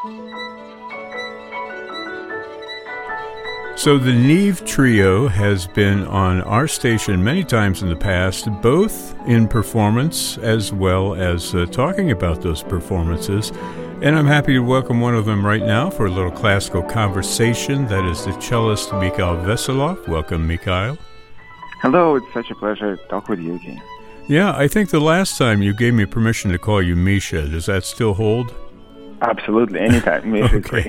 So the Neve Trio has been on our station many times in the past, both in performance as well as talking about those performances. And I'm happy to welcome one of them right now for a little classical conversation. That is the cellist Mikhail Veselov. Welcome, Mikhail. Hello, it's such a pleasure to talk with you again. Yeah, I think the last time you gave me permission to call you Misha. Does that still hold? Absolutely, anytime. Misha is great.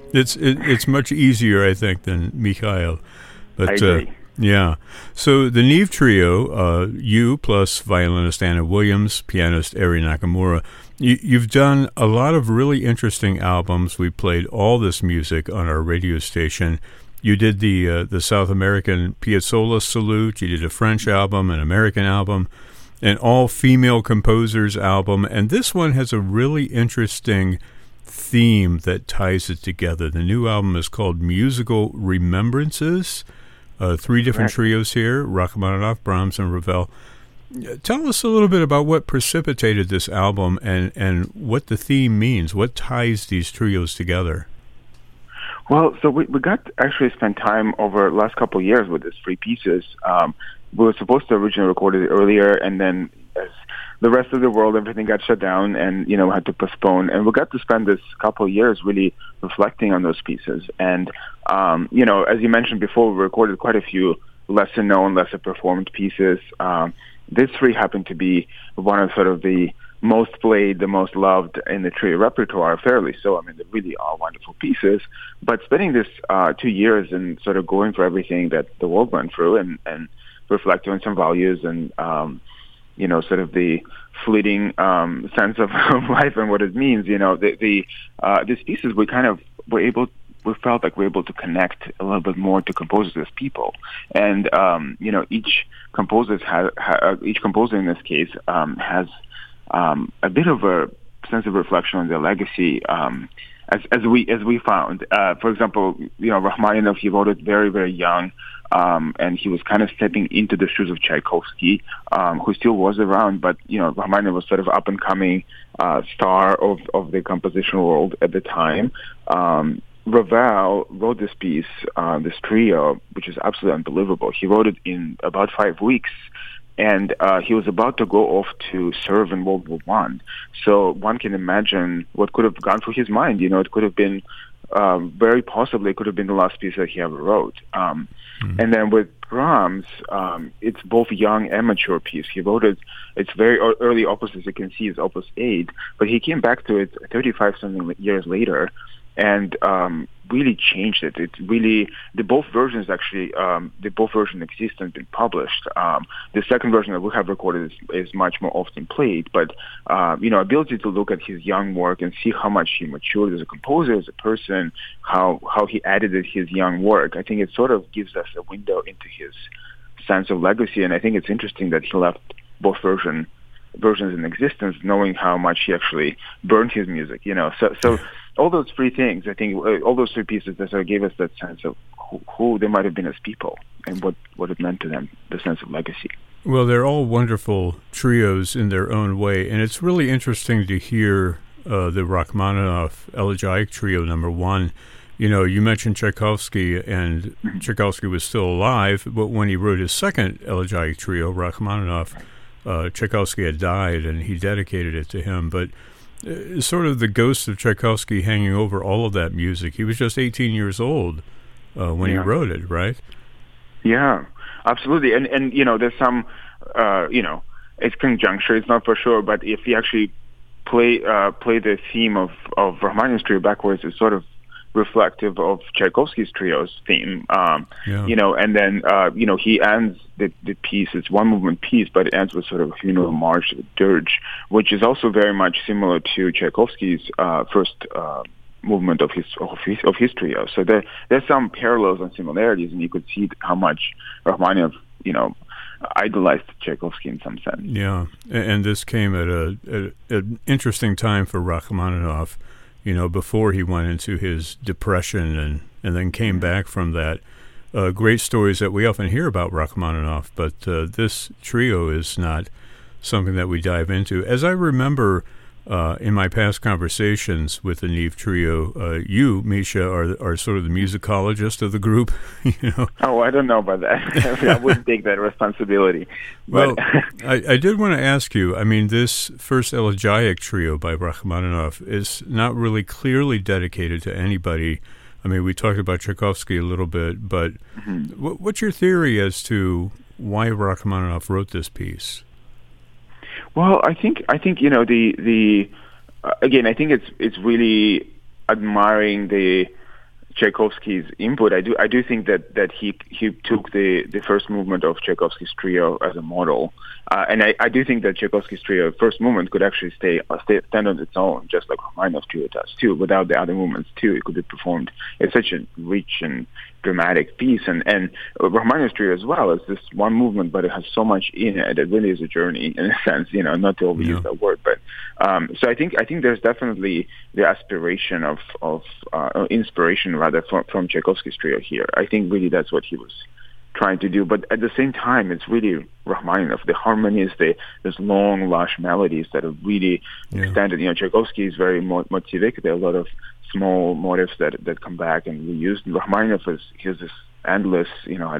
It's much easier, I think, than Mikhail. But, I agree. Yeah. So the Neve Trio, you plus violinist Anna Williams, pianist Eri Nakamura, you've done a lot of really interesting albums. We played all this music on our radio station. You did the South American Piazzolla Salute. You did a French album, an American album, an all-female composers album. And this one has a really interesting theme that ties it together. The new album is called Musical Remembrances. Three different trios here, Rachmaninoff, Brahms, and Ravel. Tell us a little bit about what precipitated this album and what the theme means. What ties these trios together? Well, so we got to actually spend time over the last couple of years with these three pieces. We were supposed to originally record it earlier, and then as the rest of the world, everything got shut down and, had to postpone. And we got to spend this couple of years really reflecting on those pieces. And, as you mentioned before, we recorded quite a few lesser known, lesser performed pieces. These three happen to be one of sort of the most played, the most loved in the trio repertoire, fairly so. I mean, they really are wonderful pieces. But spending this 2 years and sort of going through everything that the world went through and reflecting on some values and, sort of the fleeting sense of life and what it means. These pieces we felt like we were able to connect a little bit more to composers as people, and each composer in this case has a bit of a sense of reflection on their legacy. As we found, for example, Rachmaninoff, he wrote it very, very young. And he was kind of stepping into the shoes of Tchaikovsky, who still was around, but, Rachmaninoff was sort of up-and-coming star of the composition world at the time. Ravel wrote this piece, this trio, which is absolutely unbelievable. He wrote it in about 5 weeks, and he was about to go off to serve in World War I. So one can imagine what could have gone through his mind. It could have been very possibly it could have been the last piece that he ever wrote. And then with Brahms, it's both young and mature piece. He wrote it, it's very early opus, as you can see, is opus 8, but he came back to it 35-something years later and really changed it. It really, both versions exist and been published. The second version that we have recorded is much more often played, but ability to look at his young work and see how much he matured as a composer, as a person, how he edited his young work. I think it sort of gives us a window into his sense of legacy, and I think it's interesting that he left both versions in existence, knowing how much he actually burned his music. So all those three things, I think, all those three pieces that sort of gave us that sense of who they might have been as people and what it meant to them, the sense of legacy. Well, they're all wonderful trios in their own way, and it's really interesting to hear the Rachmaninoff Elegiac Trio number 1. You mentioned Tchaikovsky, and Tchaikovsky was still alive, but when he wrote his second Elegiac Trio, Rachmaninoff, Tchaikovsky had died, and he dedicated it to him. But sort of the ghost of Tchaikovsky hanging over all of that music. He was just 18 years old when he wrote it, right? Yeah, absolutely. And there's some, it's conjuncture, it's not for sure, but if you actually play the theme of Rachmaninoff's trio backwards, it's sort of reflective of Tchaikovsky's trio's theme, and then, he ends the piece, it's one movement piece, but it ends with sort of a funeral march, a dirge, which is also very much similar to Tchaikovsky's first movement of his trio. So there's some parallels and similarities, and you could see how much Rachmaninoff, idolized Tchaikovsky in some sense. Yeah, and this came at an interesting time for Rachmaninoff, before he went into his depression and then came back from that. Great stories that we often hear about Rachmaninoff, but this trio is not something that we dive into. As I remember, in my past conversations with the Neve Trio, you, Misha, are sort of the musicologist of the group. You know. Oh, I don't know about that. I wouldn't take that responsibility. Well, I did want to ask you. I mean, this first elegiac trio by Rachmaninoff is not really clearly dedicated to anybody. I mean, we talked about Tchaikovsky a little bit, but what's your theory as to why Rachmaninoff wrote this piece? Well, I think you know the again, I think it's really admiring the Tchaikovsky's input. I do think that he took the first movement of Tchaikovsky's trio as a model, and I do think that Tchaikovsky's trio first movement could actually stand on its own, just like Rachmaninoff's trio does too. Without the other movements too, it could be performed. It's such a rich and dramatic piece, and Rachmaninoff's trio as well is this one movement, but it has so much in it. It really is a journey in a sense, you know, not to overuse that word, but so I think there's definitely the aspiration of inspiration rather from Tchaikovsky's trio here. I think really that's what he was trying to do, but at the same time, it's really Rachmaninoff. The harmonies, these long, lush melodies that are really extended. You know, Tchaikovsky is very motivic. There are a lot of small motifs that come back and reused. Rachmaninoff he has this endless,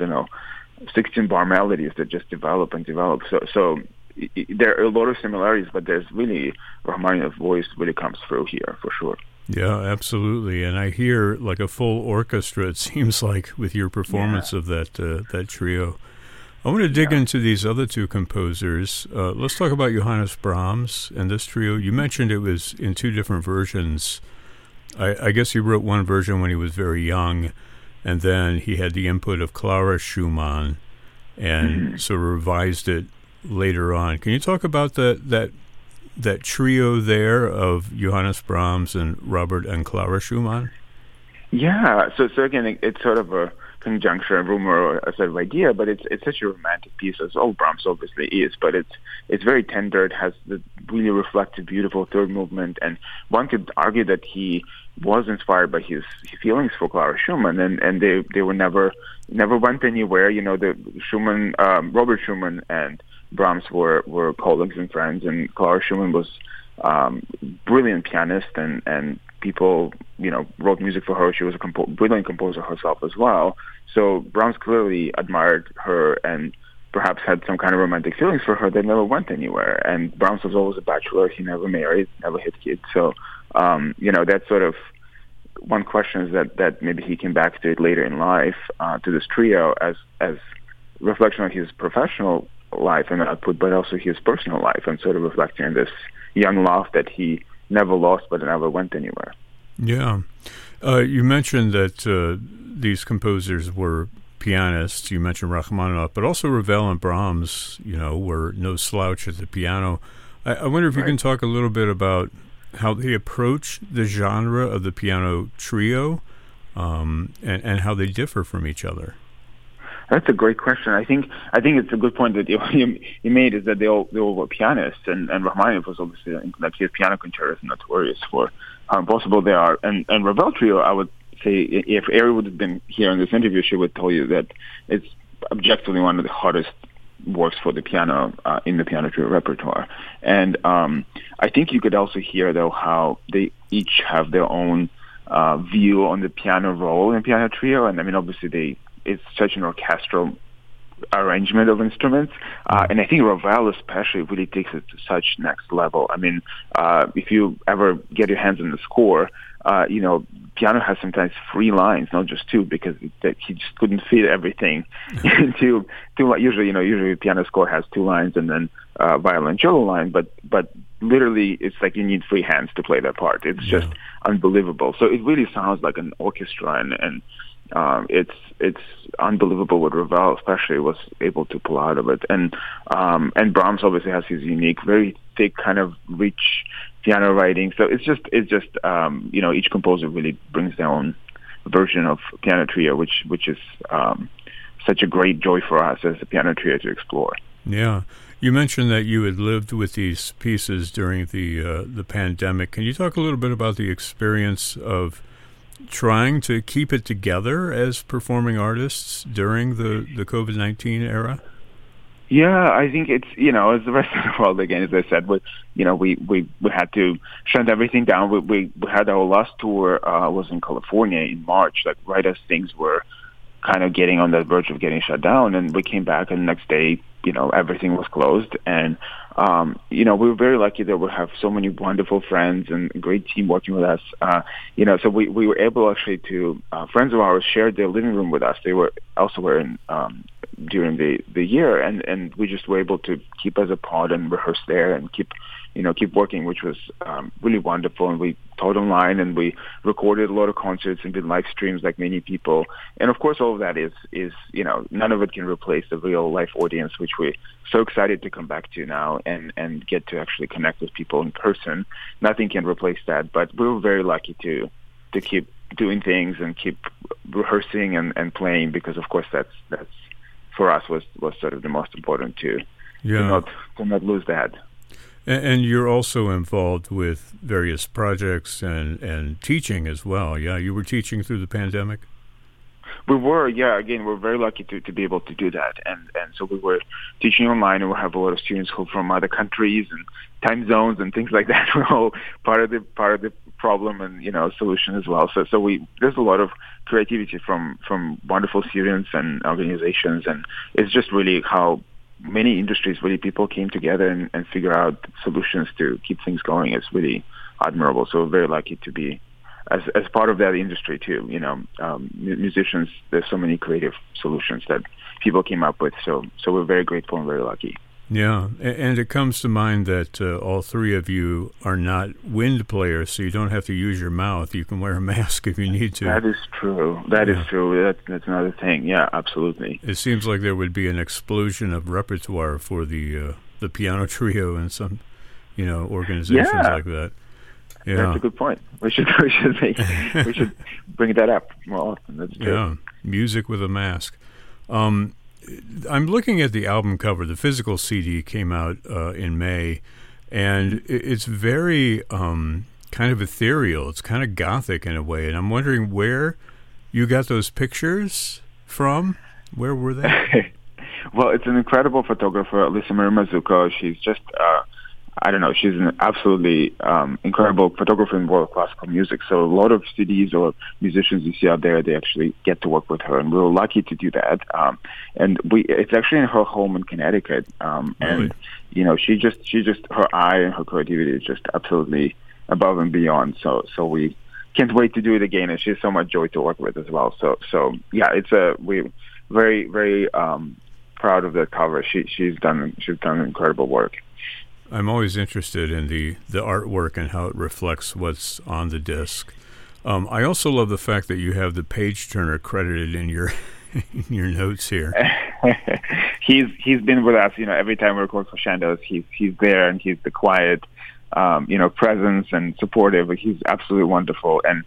16-bar melodies that just develop and develop. So there are a lot of similarities, but there's really Rachmaninoff's voice really comes through here for sure. Yeah, absolutely. And I hear like a full orchestra, it seems like, with your performance of that trio. I want to dig into these other two composers. Let's talk about Johannes Brahms and this trio. You mentioned it was in two different versions. I guess he wrote one version when he was very young, and then he had the input of Clara Schumann and sort of revised it later on. Can you talk about that trio there of Johannes Brahms and Robert and Clara Schumann? Yeah, so again, it's sort of a conjunction, a rumor, or a sort of idea, but it's such a romantic piece, as all Brahms obviously is, but it's very tender. It has the really reflective, beautiful third movement, and one could argue that he was inspired by his feelings for Clara Schumann, and they were never went anywhere. You know, the Schumann, Robert Schumann and Brahms were colleagues and friends, and Clara Schumann was brilliant pianist, and people, wrote music for her. She was a brilliant composer herself as well. So Brahms clearly admired her and perhaps had some kind of romantic feelings for her that never went anywhere. And Brahms was always a bachelor. He never married, never had kids. So, that's sort of one question is that maybe he came back to it later in life, to this trio as reflection of his professional life and output, but also his personal life, and sort of reflecting on this young love that he never lost but never went anywhere. Yeah. You mentioned that these composers were pianists. You mentioned Rachmaninoff, but also Ravel and Brahms, were no slouch at the piano. I wonder if you can talk a little bit about how they approach the genre of the piano trio, and how they differ from each other. That's a great question. I think it's a good point that you made, is that they all were pianists, and Rachmaninoff was obviously, like, his piano concertos are notorious for how impossible they are. And Ravel trio, I would say, if Ari would have been here in this interview, she would tell you that it's objectively one of the hardest works for the piano in the piano trio repertoire. And I think you could also hear, though, how they each have their own view on the piano role in piano trio. And I mean, obviously it's such an orchestral arrangement of instruments. And I think Ravel especially really takes it to such next level. I mean, if you ever get your hands on the score, piano has sometimes 3 lines, not just 2, because he just couldn't fit everything into 2. Usually piano score has 2 lines and then violoncello line, but literally it's like you need 3 hands to play that part. It's just unbelievable. So it really sounds like an orchestra, and it's unbelievable what Ravel especially was able to pull out of it. And Brahms obviously has his unique, very thick, kind of rich piano writing. So it's just each composer really brings their own version of piano trio, which is such a great joy for us as a piano trio to explore. Yeah. You mentioned that you had lived with these pieces during the pandemic. Can you talk a little bit about the experience of trying to keep it together as performing artists during the COVID-19 era? Yeah, I think it's, as the rest of the world again, as I said, we had to shut everything down. We had our last tour was in California in March, like right as things were kind of getting on the verge of getting shut down, and we came back, and the next day, everything was closed. And we were very lucky that we have so many wonderful friends and a great team working with us. So we were able actually to friends of ours shared their living room with us. They were elsewhere in during the year, and we just were able to keep us apart and rehearse there and keep working, which was really wonderful. And we taught online, and we recorded a lot of concerts and did live streams like many people. And of course, all of that is none of it can replace the real life audience, which we're so excited to come back to now and get to actually connect with people in person. Nothing can replace that, but we were very lucky to keep doing things and keep rehearsing and playing, because of course that's for us was sort of the most important to not lose that. And you're also involved with various projects and teaching as well. Yeah, you were teaching through the pandemic? We were, yeah. Again, we're very lucky to be able to do that. And so we were teaching online, and we have a lot of students who from other countries and time zones and things like that. We're all part of the problem and, solution as well. So there's a lot of creativity from wonderful students and organizations, and it's just really how many industries, really, people came together and figure out solutions to keep things going. It's really admirable. So we're very lucky to be as part of that industry too. Musicians, there's so many creative solutions that people came up with. So we're very grateful and very lucky. Yeah, and it comes to mind that all three of you are not wind players, so you don't have to use your mouth. You can wear a mask if you need to. That is true. That is true. That's another thing. Yeah, absolutely. It seems like there would be an explosion of repertoire for the piano trio and some, organizations like that. Yeah. That's a good point. We should bring that up more often. That's true. Yeah, music with a mask. I'm looking at the album cover. The physical CD came out in May, and it's very kind of ethereal. It's kind of gothic in a way, and I'm wondering where you got those pictures from. Where were they? Well, it's an incredible photographer, Lisa Marie Mazzucco. She's just, she's an absolutely incredible photographer in the world of classical music. So a lot of CDs or musicians you see out there, they actually get to work with her, and we were lucky to do that. It's actually in her home in Connecticut. Really? And she just her eye and her creativity is just absolutely above and beyond. So we can't wait to do it again, and she's so much joy to work with as well. So yeah, we're very very proud of the cover. She's done incredible work. I'm always interested in the artwork and how it reflects what's on the disc. I also love the fact that you have the page turner credited in your notes here. He's been with us, every time we record for Chandos. He's there, and he's the quiet, presence and supportive. He's absolutely wonderful. And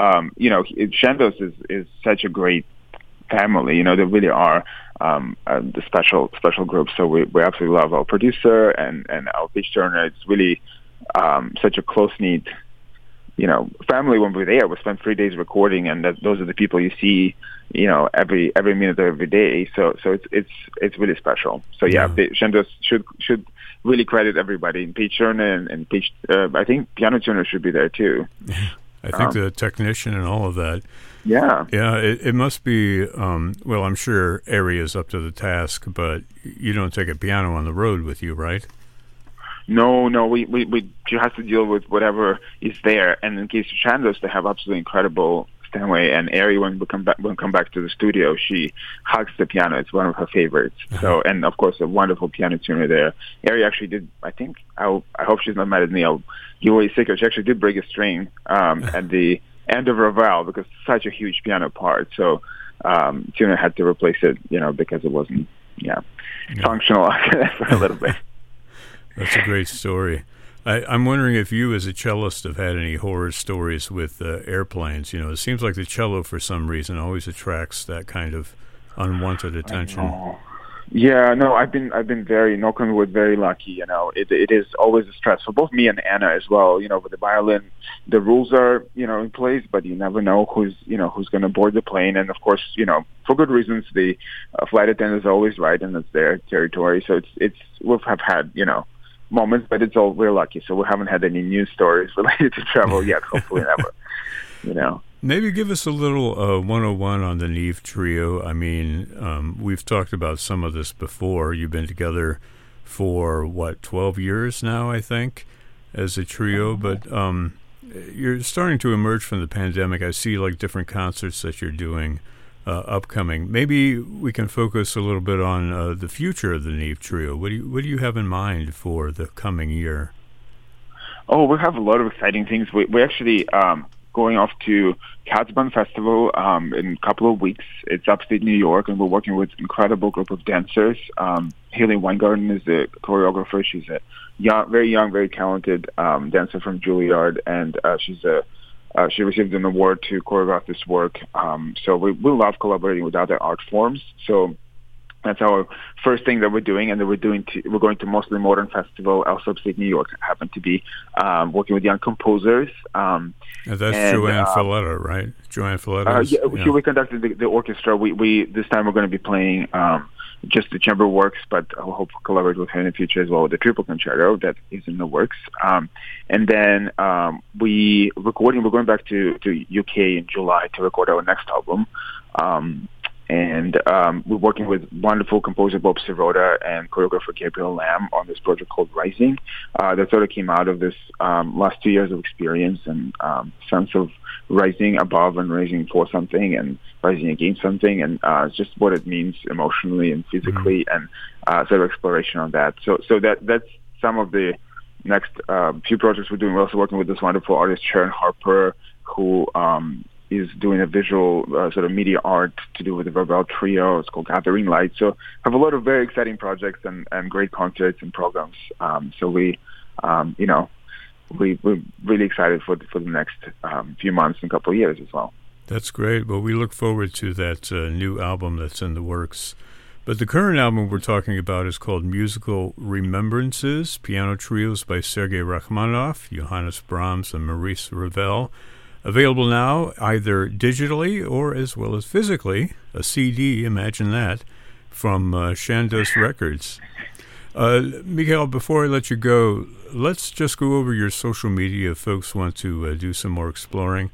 Chandos is such a great family. They really are the special group. So we absolutely love our producer and our page turner. It's really such a close-knit family. When we're there, we spend 3 days recording, and those are the people you see every minute of every day. So it's really special. So yeah, Chandos should really credit everybody. Page turner and page I think piano tuner should be there too. I think the technician and all of that. Yeah. Yeah, it must be, I'm sure Ari is up to the task, but you don't take a piano on the road with you, right? No, we just have to deal with whatever is there. And in case of Chandos, they have absolutely incredible Stanway, and Ari, when we come back to the studio, she hugs the piano. It's one of her favorites. So, and of course, a wonderful piano tuner there. Ari actually did, I think, I hope she's not mad at me, I'll give away a secret. She actually did break a string at the end of Ravel, because it's such a huge piano part. So tuner had to replace it, because it wasn't functional for a little bit. That's a great story. I'm wondering if you, as a cellist, have had any horror stories with airplanes. It seems like the cello, for some reason, always attracts that kind of unwanted attention. Yeah, no, I've been very, knock on wood, very lucky. It is always a stress for both me and Anna as well. With the violin, the rules are in place, but you never know who's going to board the plane. And of course, for good reasons, the flight attendant is always right, and it's their territory. So we've have had moments, but we're lucky. So we haven't had any news stories related to travel yet. Hopefully, never. Maybe give us a little 101 on the Neve Trio. I mean, we've talked about some of this before. You've been together for, 12 years now, I think, as a trio. But you're starting to emerge from the pandemic. I see, different concerts that you're doing upcoming. Maybe we can focus a little bit on the future of the Neve Trio. What do you have in mind for the coming year? Oh, we have a lot of exciting things. We actually... going off to Katzbahn Festival in a couple of weeks. It's upstate New York, and we're working with an incredible group of dancers. Haley Weingarten is the choreographer. She's a very young, very talented dancer from Juilliard, and she received an award to choreograph this work. So we love collaborating with other art forms. So that's our first thing that we're doing, and then we're going to Mostly Modern Festival, also upstate New York. Happen to be working with young composers. And that's Joanne Falletta, right? Joanne Falletta. Yeah. We conducted the orchestra. We this time we're going to be playing just the chamber works, but I'll hope to collaborate with her in the future as well with the triple concerto that is in the works. And then we're going back to UK in July to record our next album. And we're working with wonderful composer Bob Sirota and choreographer Gabriel Lamb on this project called Rising. That sort of came out of this last 2 years of experience and sense of rising above and rising for something and rising against something, and just what it means emotionally and physically, and sort of exploration on that. So that's some of the next few projects we're doing. We're also working with this wonderful artist Sharon Harper, who is doing a visual sort of media art to do with the Verbal Trio. It's called Gathering Light. So have a lot of very exciting projects and great concerts and programs. So we're really excited for the next few months and couple of years as well. That's great. Well, we look forward to that new album that's in the works. But the current album we're talking about is called Musical Remembrances, piano trios by Sergei Rachmaninoff, Johannes Brahms, and Maurice Ravel. Available now either digitally or as well as physically, a CD, imagine that, from Shandos Records. Mikhail, before I let you go, let's just go over your social media if folks want to do some more exploring.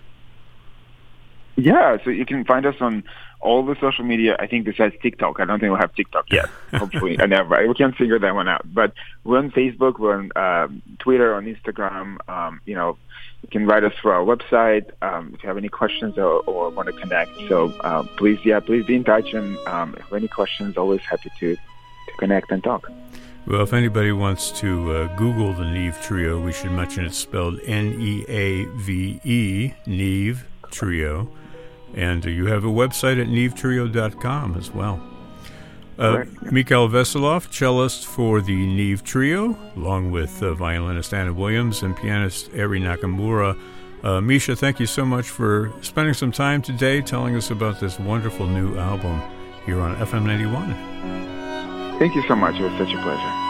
Yeah, so you can find us on all the social media, I think besides TikTok. I don't think we'll have TikTok yet. Hopefully, we can't figure that one out. But we're on Facebook, we're on Twitter, on Instagram. You can write us through our website if you have any questions or want to connect. So please be in touch. And if you have any questions, always happy to connect and talk. Well, if anybody wants to Google the Neve Trio, we should mention it's spelled Neave, Neve Trio. And you have a website at nevetrio.com as well. Mikhail Veselov, cellist for the Neve Trio, along with violinist Anna Williams and pianist Eri Nakamura. Misha, thank you so much for spending some time today telling us about this wonderful new album here on FM 91. Thank you so much. It was such a pleasure.